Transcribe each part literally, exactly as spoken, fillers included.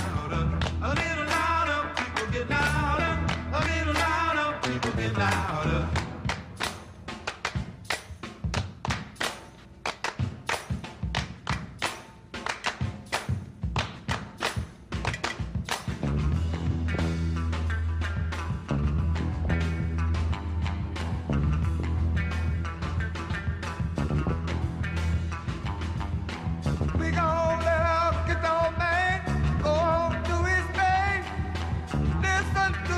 louder, a little louder, people get louder, a little louder, people get louder. We gon' let our get old man go on do his thing. Listen to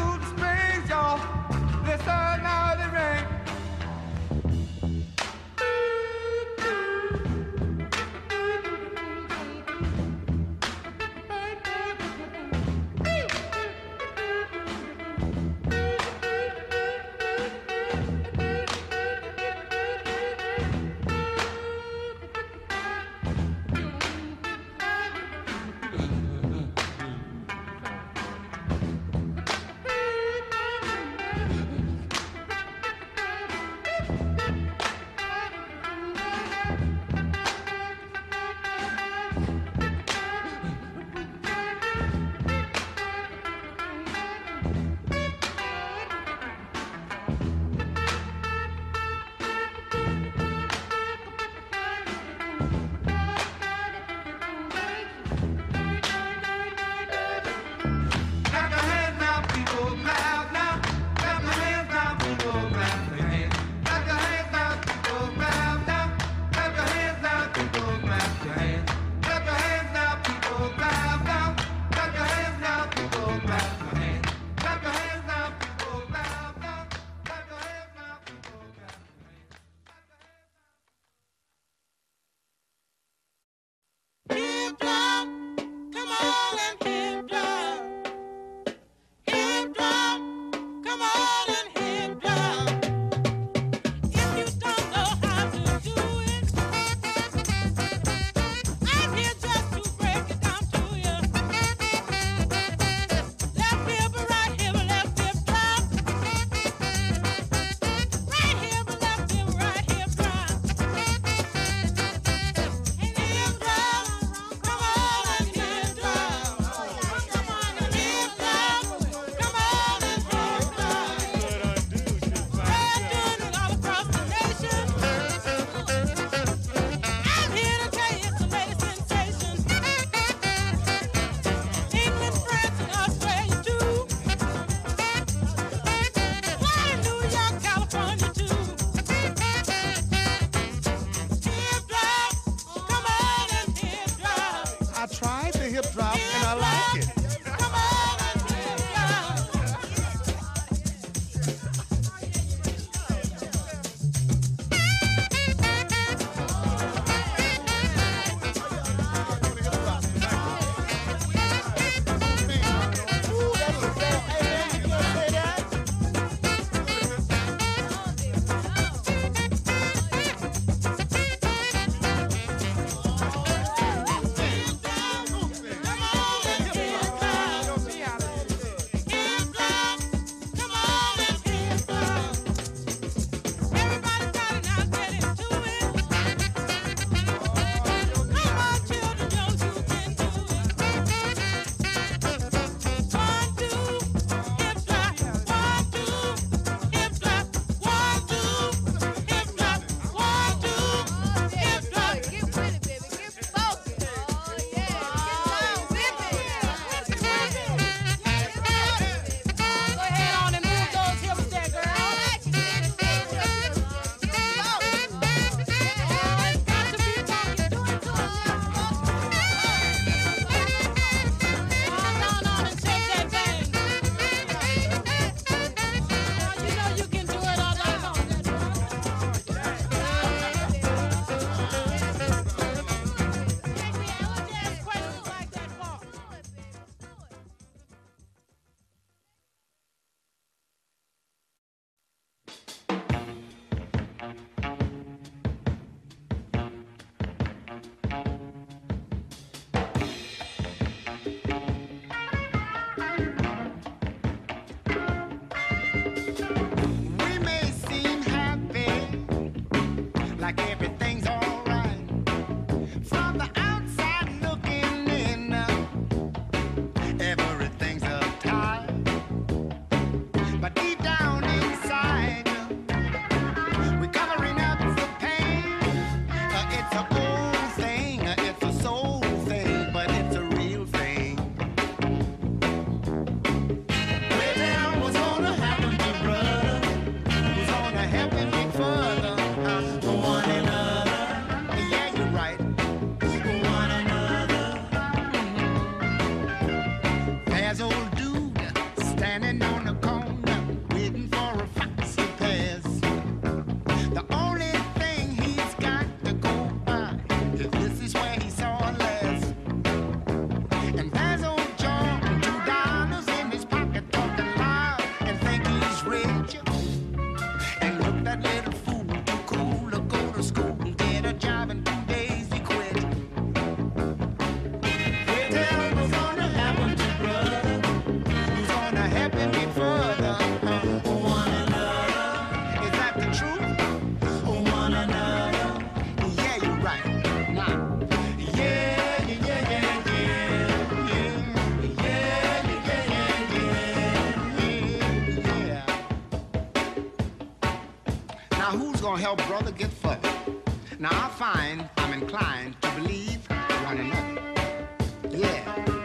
gonna help brother get further. Now I find I'm inclined to believe one another. Yeah.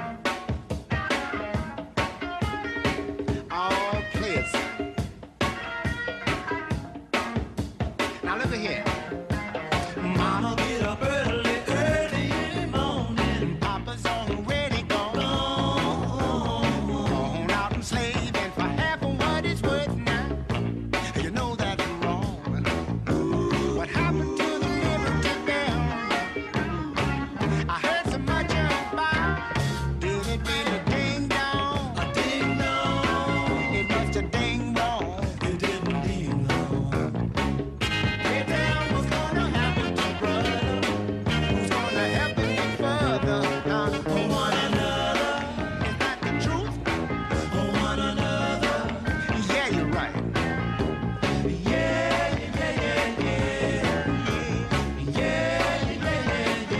All play it, son. Now look at here. Mama get up early, early in the morning. Papa's already gone. Gone, gone out and slaving for half of what it's worth now. You know that's wrong. What happened to the Liberty Bell? I heard so much about. Did it really ding dong? A ding dong. It must have ding dong. It didn't ding dong. Hey, tell what's gonna happen to brother? Who's gonna help us get further? Uh, for one another. Is that the truth? For one another. Yeah, you're right. Yeah, yeah, yeah, yeah, yeah. Yeah, yeah, yeah,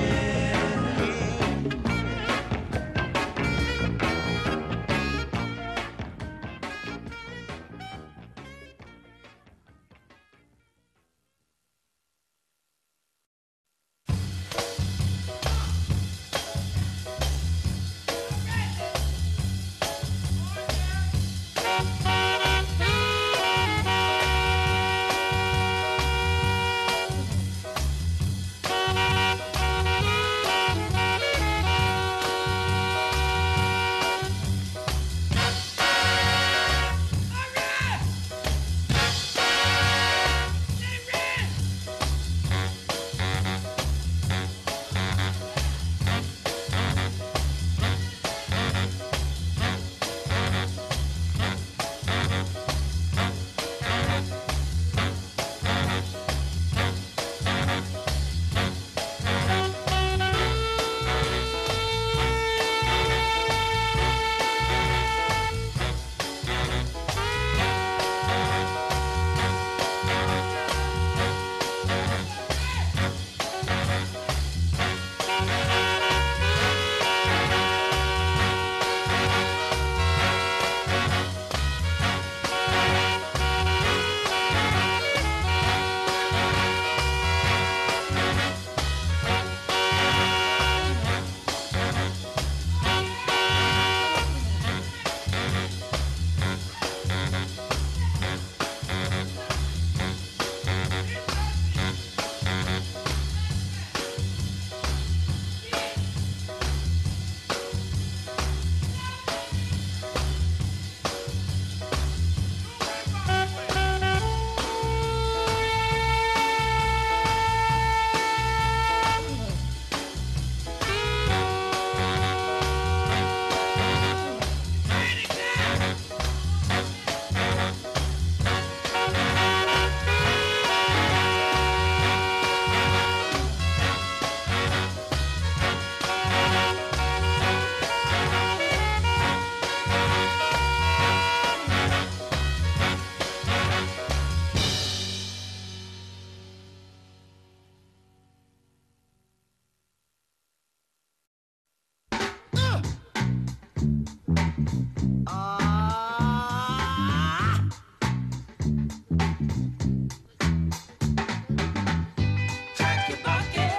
Check your bucket.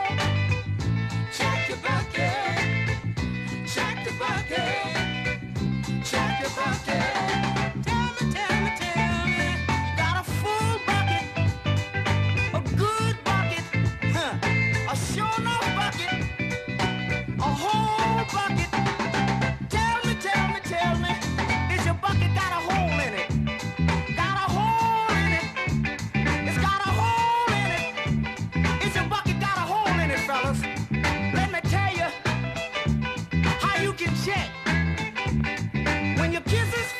Check your bucket. Check your bucket. Check your bucket. Tell me, tell me, tell me. Got a full bucket. A good bucket. Huh. A sure enough bucket. A whole bucket. Tell me, tell me, tell me. Is your bucket got a hole in it? Got a hole in it. It's got a hole in it. Is your bucket got a hole in it, fellas? Let me tell you how you can check. When your kisses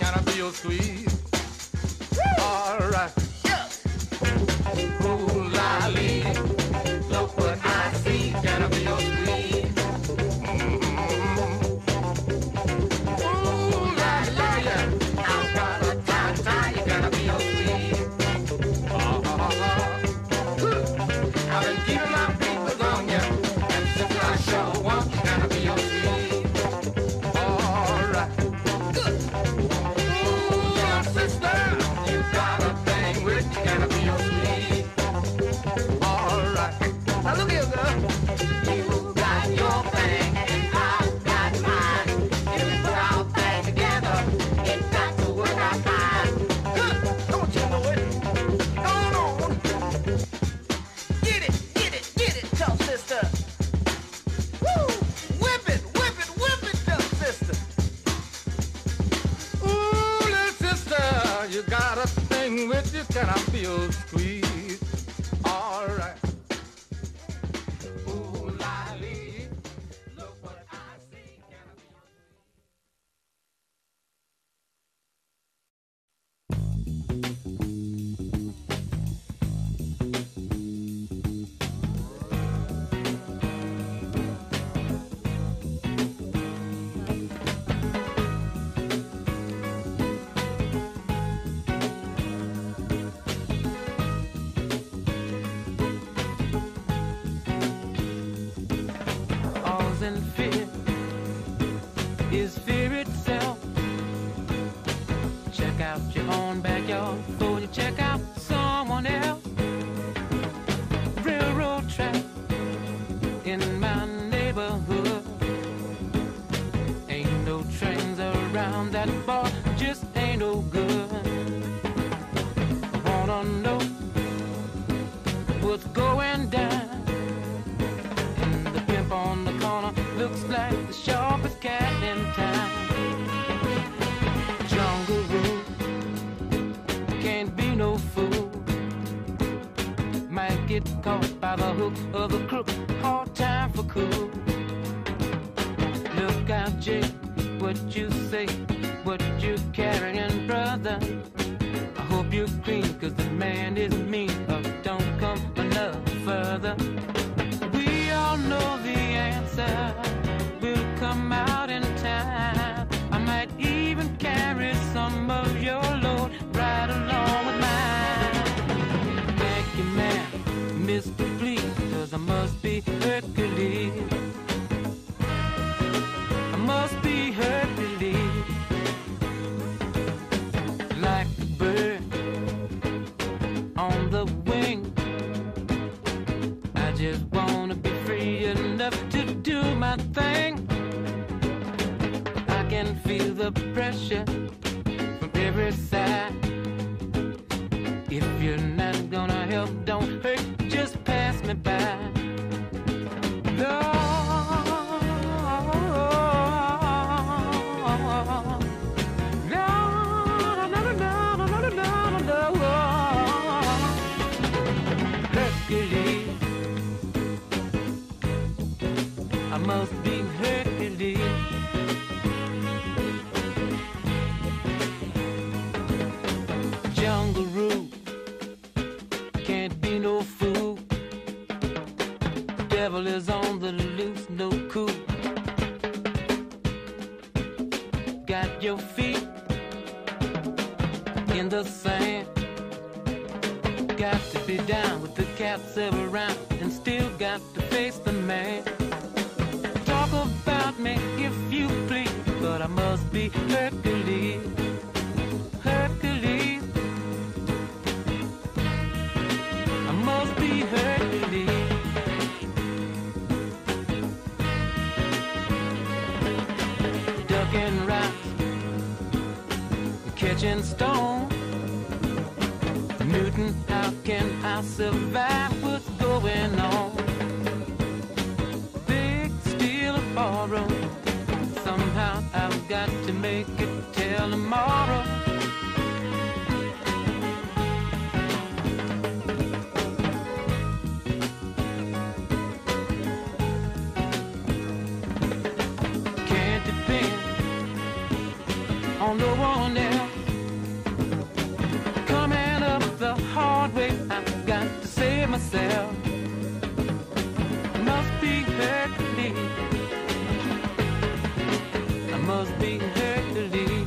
Can I be your squeeze? All right. Ooh, lolly, look what I see. Can I be your squeeze? Ooh, lolly, lolly, I've got a tie, tie. Can I be your squeeze? Uh-huh. I've been keeping my fingers on you, and since I sure want you, can I be your squeeze? All right. Ooh, sister, you got a thing with you. Can I be your squeeze? All right. Now look here, girl. You got your thing, and I've got mine. If we put our thing together, it got to work out fine. Good. Don't you know it? Go on. Get it, get it, get it, tough sister. Woo! Whip it, whip it, whip it, tough sister. Ooh, little sister, you got a thing with you. Can I feel squeeze? All right. Ooh, lolly, look what I see. Can I be your All's in fear is fear itself. Check out your own backyard before you check out someone else. Railroad track in my neighborhood. Ain't no trains around that bar, just ain't no good. I wanna know what's going down. And the pimp on the corner looks like the sharpest cat in town. Jungle rule, can't be no fool. Might get caught by the hook of the crook, hard time for cool. Look out, Jake, what you say, what you carrying, brother. I hope you're clean, cause the man is mean, or don't come enough further. We all know the answer will come out in time. I might even carry some of your load right along with mine. Thank you, man, Mister Please, cause I must be Hercules. I must be Hercules. Like a bird on the wing, I just wanna be free enough to do my thing. I can feel the pressure from every side. If you're not gonna help, don't hurt, just pass me by. Lord, Hercules, I must be Hercules. Jungle rule, can't be no fool. Devil is on the loose, no cool. Got your feet in the sand. Got to be down with the cats around, and still got to face the man. Talk about me if you please, but I must be Hercules. Hercules, I must be Hercules. Ducking rocks, catching stone. Newton, how can I survive? What's going on? Big steel or borrow, somehow I've got to make it till tomorrow. Can't depend on no one else. myself. I must be Hercules. I must be Hercules.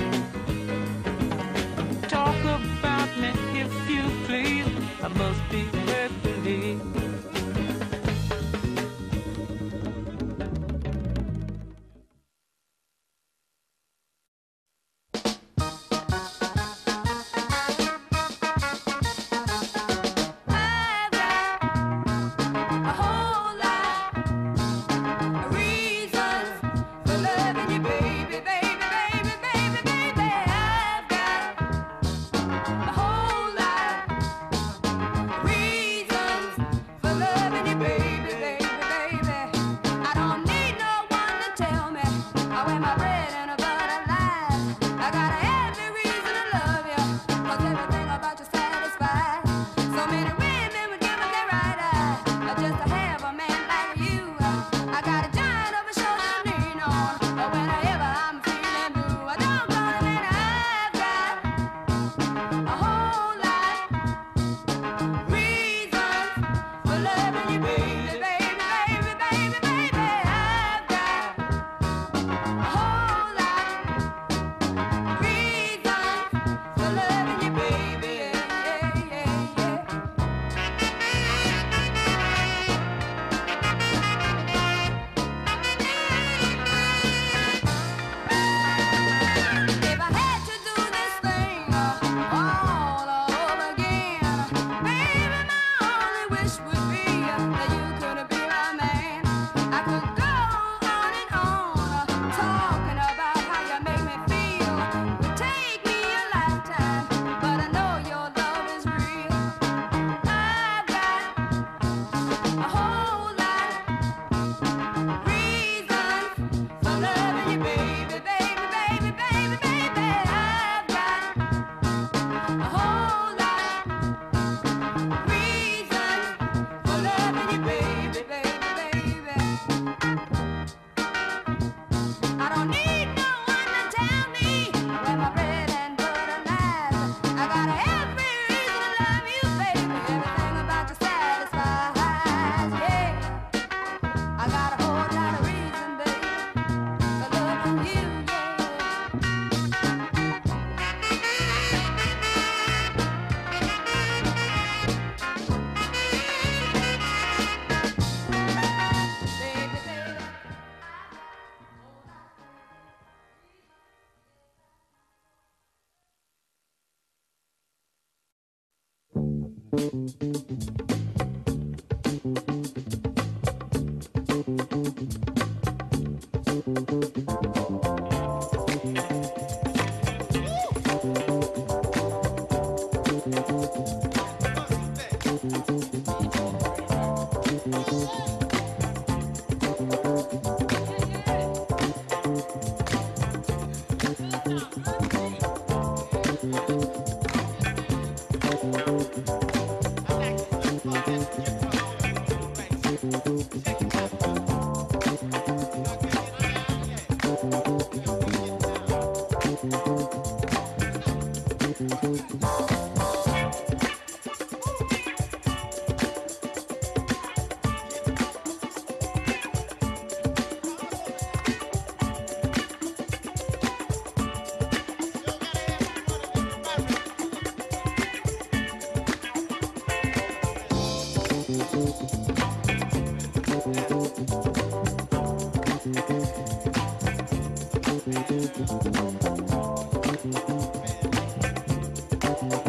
Talk about me if you please. I must be Hercules. Thank you.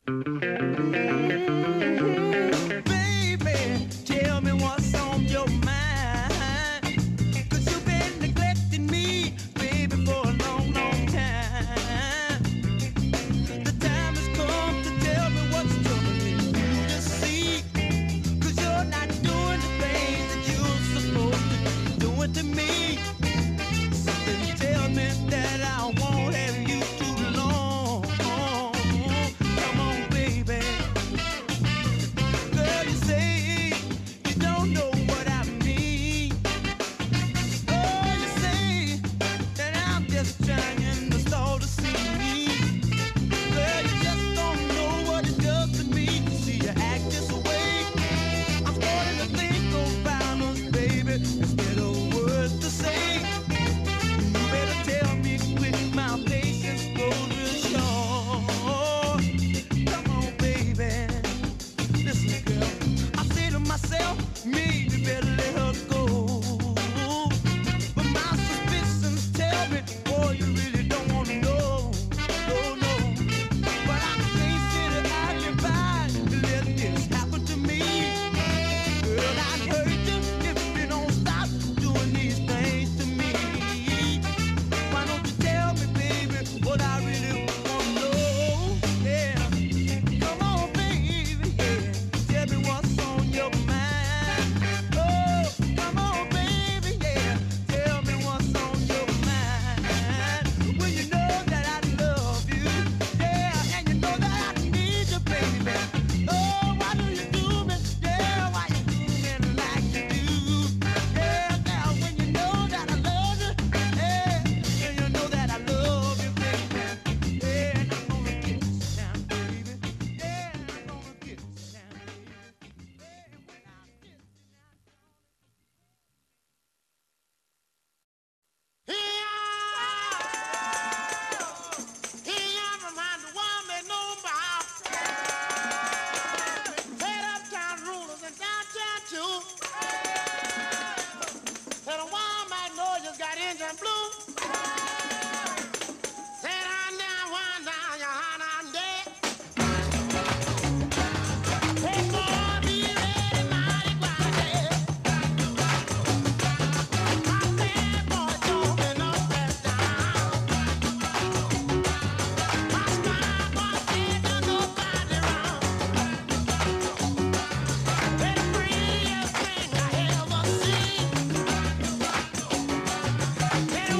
Baby, tell me what's on your mind. 'Cause you've been neglecting me, baby, for a long, long time. The time has come to tell me what's troubling you to see. 'Cause you're not doing the things that you're supposed to be doing to me. Something tell me that I won't have you too long. Come on, baby. Girl, you say you don't know what I mean. Oh, you say that I'm just trying to stall to see me. Girl, you just don't know what it does to me to see you act this way. I'm starting to think about us, baby, instead of words to say. You better tell me quick, my patience grows real short. Come on, baby. Listen, girl, I say to myself, maybe better let her go. But my suspicions tell me, boy, you really don't want to know. No, no. But I can't sit and alibi to let this happen to me. Girl, I'd hurt you if you don't stop doing these things to me. Why don't you tell me, baby, what I really want to know? Yeah. Come on, baby, yeah. Tell me what's on your mind. Oh, come on, baby, yeah. Tell me what's on your mind. Well, you know that I love you, yeah, and you know that I need you, baby. Oh, why do you do me? Yeah, why you do me like you do? Yeah, now when you know that I love you, yeah, and you know that I love you, baby. Yeah, I'm gonna get you down, baby. Yeah, I'm gonna get you down, baby. Yeah, when I get you Get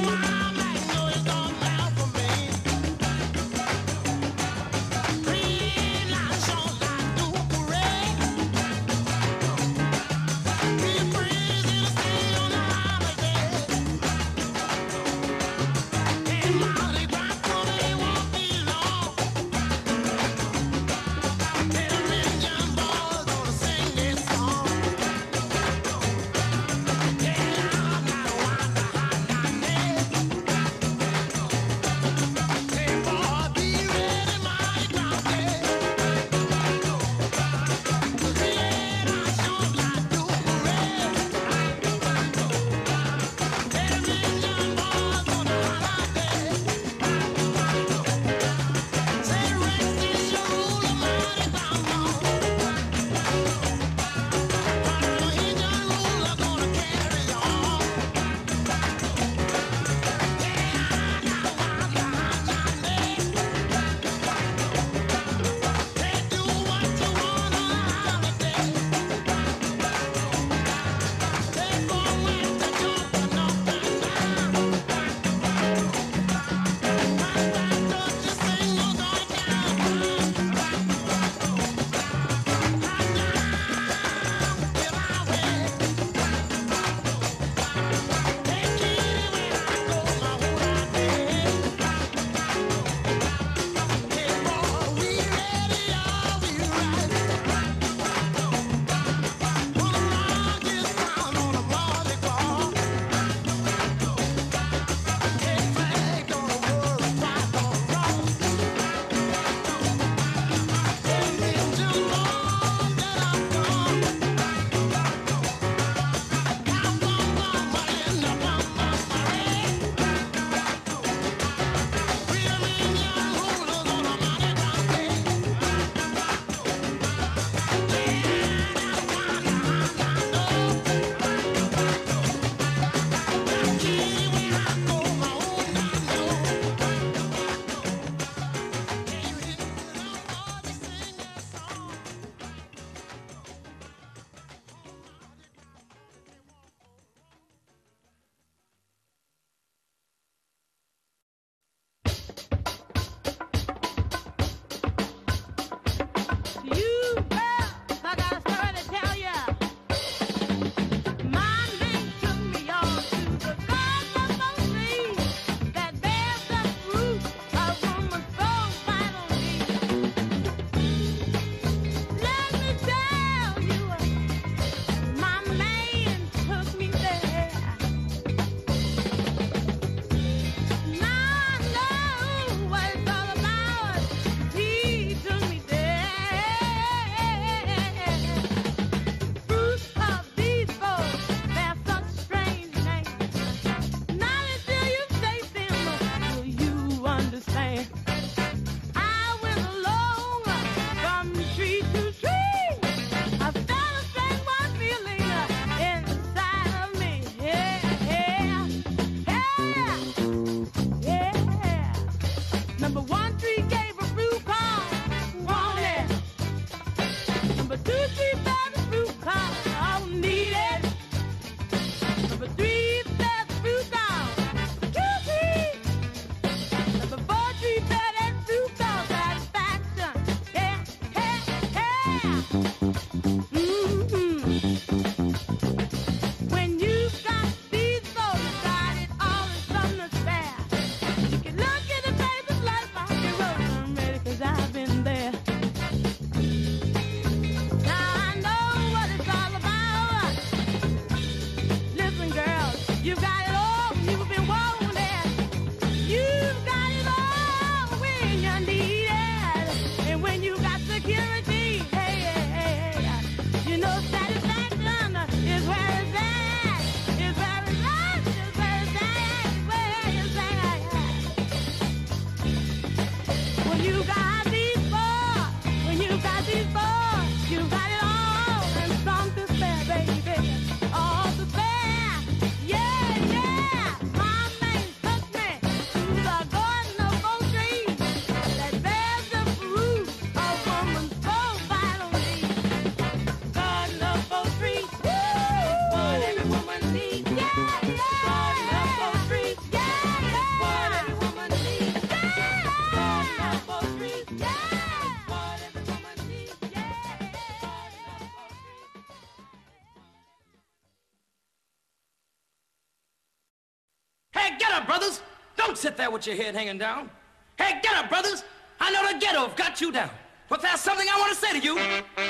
get up, brothers. Don't sit there with your head hanging down. Hey, get up, brothers. I know the ghetto have got you down. But there's something I want to say to you.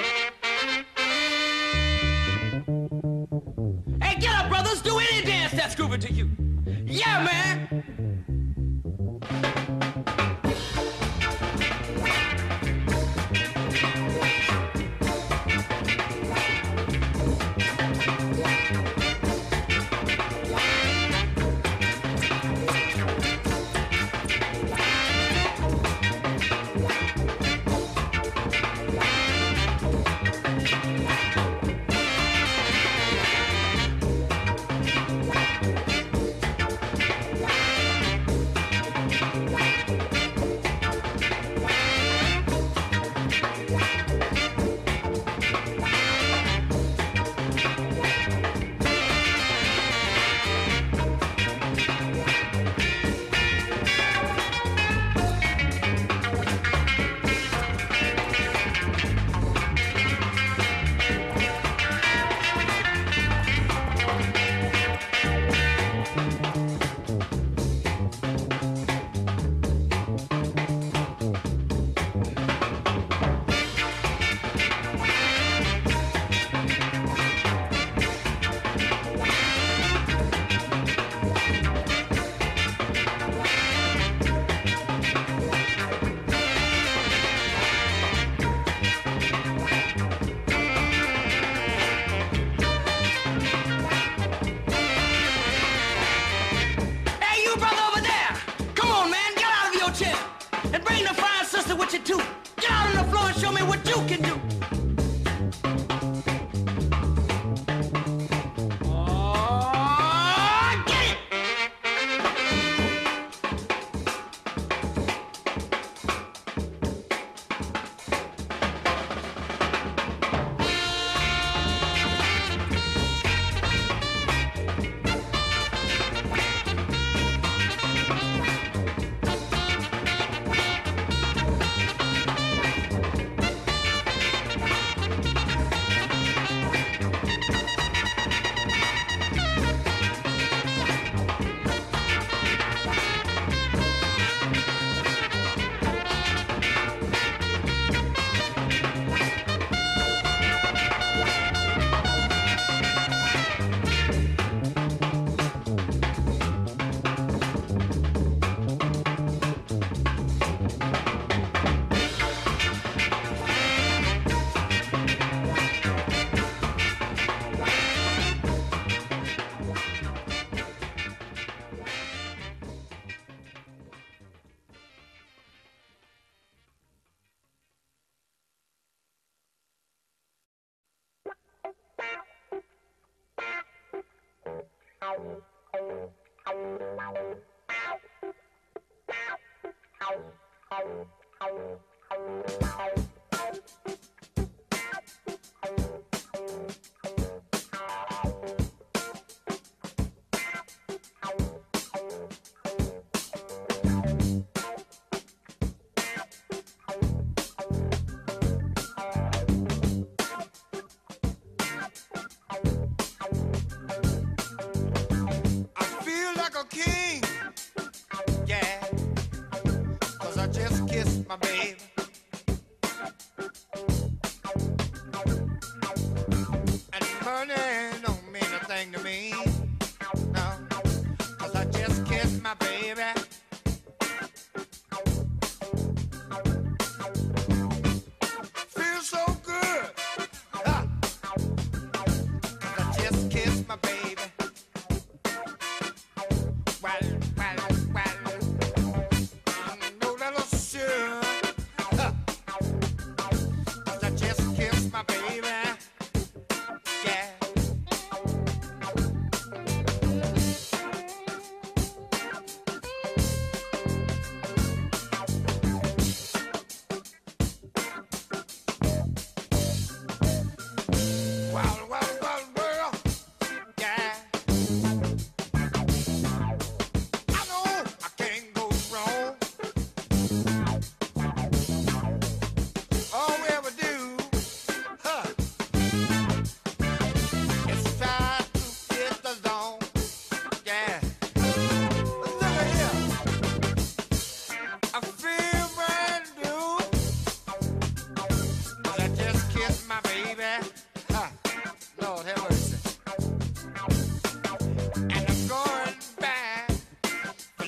Hey, get up, brothers. Do any dance that's groovy to you. Yeah, man.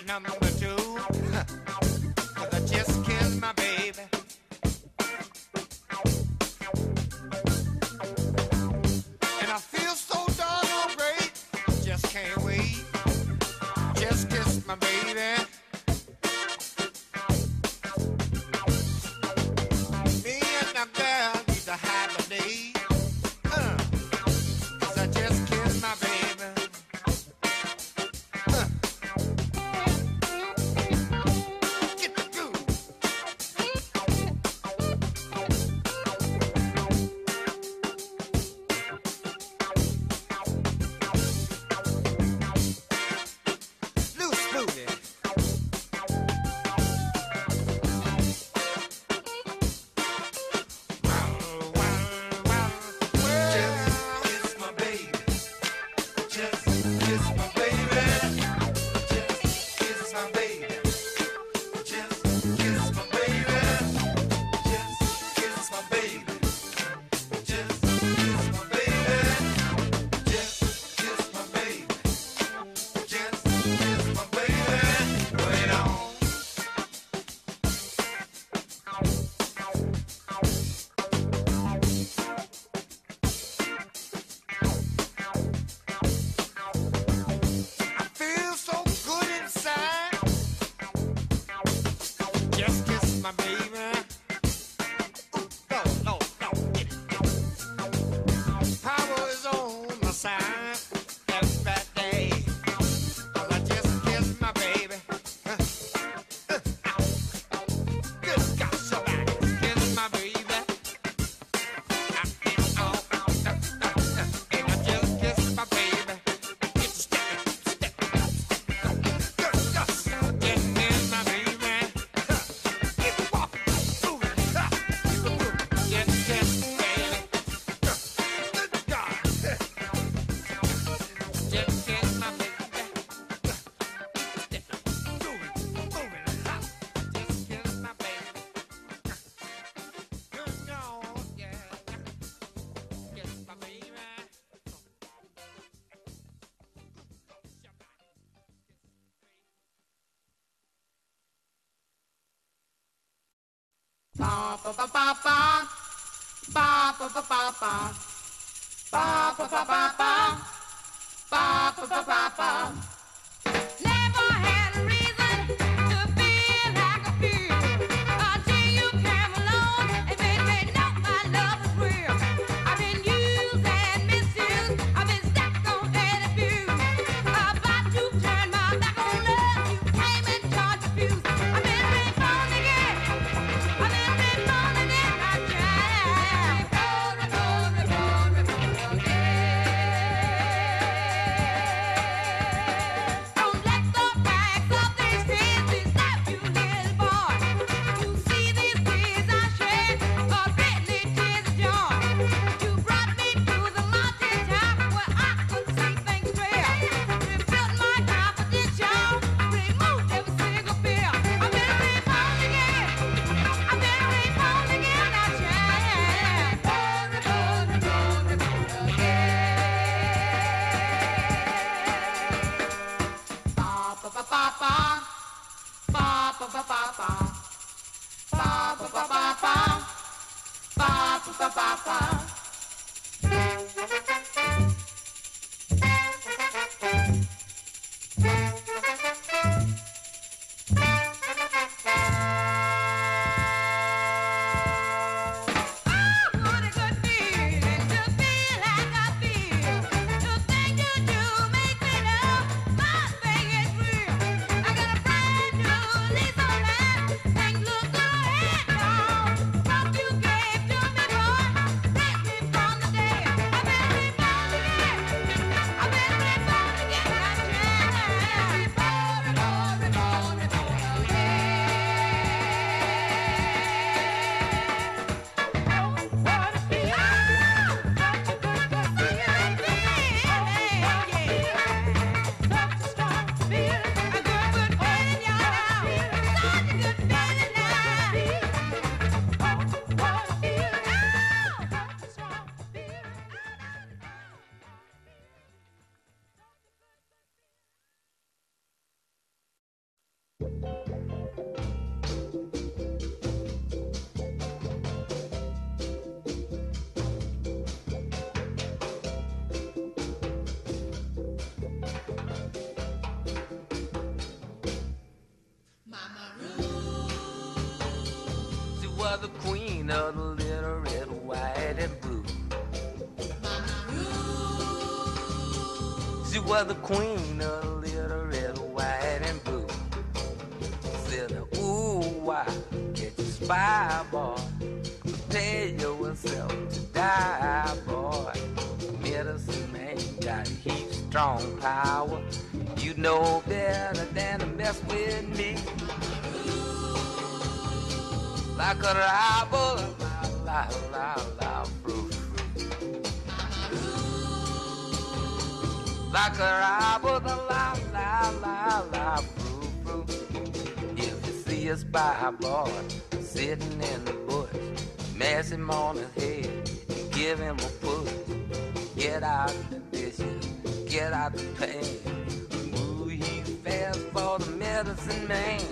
number two. 'Cause I just kissed my baby. And I feel so doggone great. Just can't wait. Just kissed my baby. Me and my girl need to have a day. Uh, 'cause I just kissed my baby. Uh. Get the groove. Loose booty. Wow, wow, wow. Well, Kiss my baby. Just kiss my baby. Just kiss my baby. Just kiss my baby. Just kiss my baby. Just kiss my baby. Just kiss my baby. Just kiss my baby. Put it on. I feel so good inside. Just kiss my baby. Ooh, no, no, no, get it. Power is on my side every day. 'Cause I just kissed my baby. Uh, uh, ow. Good God, somebody kiss my baby. Uh, uh, oh, uh, uh, uh, uh, and I just kissed my baby. Get to stepping, stepping. Good God, just kiss my baby. Uh, keep it walking, moving, uh, keep it moving. Just kiss my baby. Uh, good God. Just kiss my baby. Uh, stepping, moving, moving, uh, just kiss my baby. Good God, yeah. Kiss my baby. Ba ba ba ba ba. Ba ba ba ba ba. Ba ba ba ba ba. Ba ba ba ba ba. Never had a reason to feel like I feel until you came along and made me know my love is real. I've been used and misused. I've been stuck on and abused. About to turn my back on love. You came and charged the fuse. I've been reborn again. I've been reborn and then I tried. Reborn, reborn, reborn, reborn again. Don't let the facts of these tears stop you, little boy. You see these tears I shed are really tears of joy. You brought me to the mountain top where I could see things clear. Rebuilt my confidence, y'all. Removed every single fear. I've been reborn again. I've been reborn again. I tried. Reborn, reborn, reborn, reborn again. Ba ba ba ba ba. Ba ba ba ba ba. Ba ba ba ba ba. Ba ba ba ba ba. Oh, what a good feeling to feel like I feel. The thing you do make me know my thing is real. I got a brand new lease on life. Things look good and wrong. Hope you gave to me, boy. Let was the queen of the little red, white, and blue. She was the queen of the little red, white, and blue. Said, ooh, why get you spy, boy? Prepare yourself to die, boy. Medicine man got heat strong power. You know better than to mess with me. Like a rival, la la la la, fruit. Like a rival, la la la la, fruit, fruit. If you see a spy boy sitting in the bush, mash him on his head and give him a push. Get out the dishes, get out the pan. Ooh, he fast for the medicine man.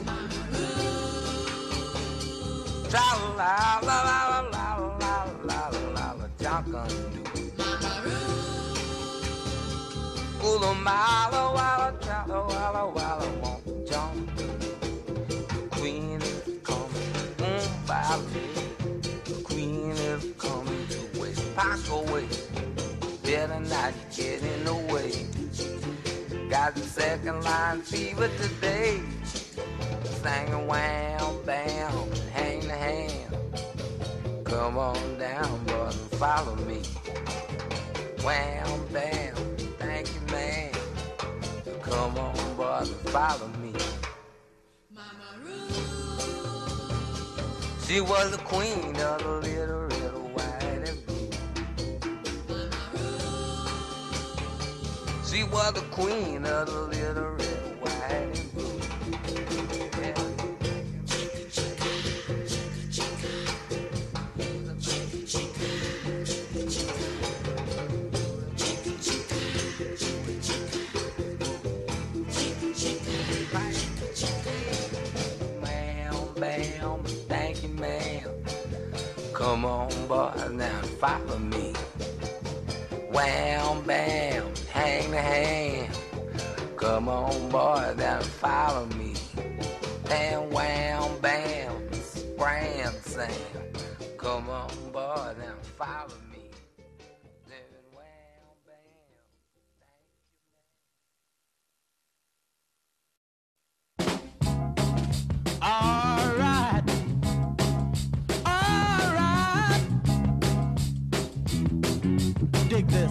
Tra la la la la la la la la la, Jonkin do. Ooh, the mile walla tra la walla walla won't jump. The queen is coming, mm, by me. The queen is coming to West Parkway. Better not get in the way. Got the second line fever today. Singing wham, bam, hang the hand. Come on down, brother, follow me. Wham, bam, thank you, man. Come on, brother, follow me. Mama Ruth. She was the queen of the little red, white, and blue. She was the queen of the little red, white, and blue. Ma'am, bam, thank you, ma'am. Come on, boy, now follow me. Wham, bam, hang the hand. Come on, boy, now follow me. And wham, bam, scram, Sam. Come on, boy, now follow me. Then wham, bam, thank you. All right, all right. Dig this.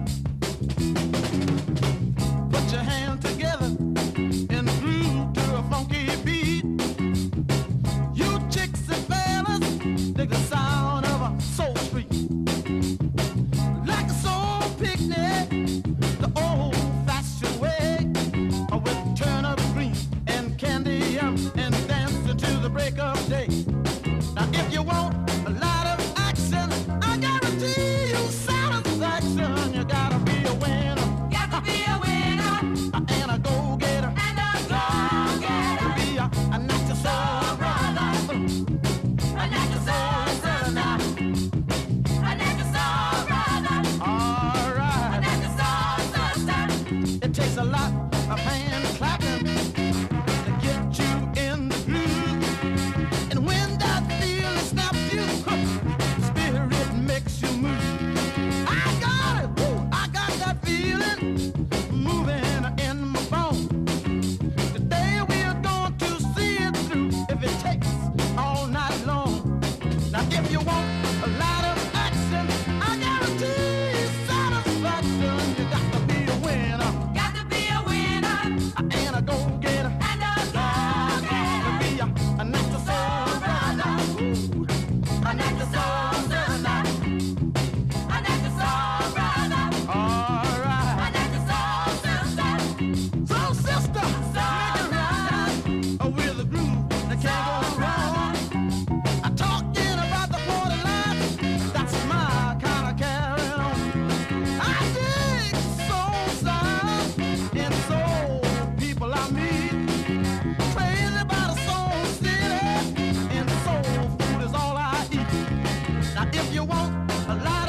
Put your hands together and groove to a funky beat. You chicks and fellas, dig the sound of a soul street. Like a soul picnic, the old-fashioned way, with turnip green and candy yum and dancing to the break of day. Now if you want a lot of action, I guarantee you satisfaction. You gotta be a winner. Got to be a winner. And a go-getter. And a go-getter. Be a, a natural soul brother. A natural soul sister. A natural soul brother. All right. A natural soul sister. It takes a lot of hand clapping to get you in the groove. And when that feeling snaps you, spirit makes you move. I got it, oh, I got that feeling moving in my bones. Today we are going to see it through if it takes all night long. Now if you want a lot of action, I guarantee you satisfaction. You got to be a winner. Got to be a winner. And a go-getter. And a go-getter. Be a, a natural soul brother. Ooh, a natural soul sister. A natural soul brother. All right. A natural soul sister. Soul sister. Make it right. With a groove that can't go wrong. I'm talking about the forty line. That's my kind of carrying on. I dig soul sound and soul people I meet. Crazy about a soul city and soul food is all I eat. Now if you want a lot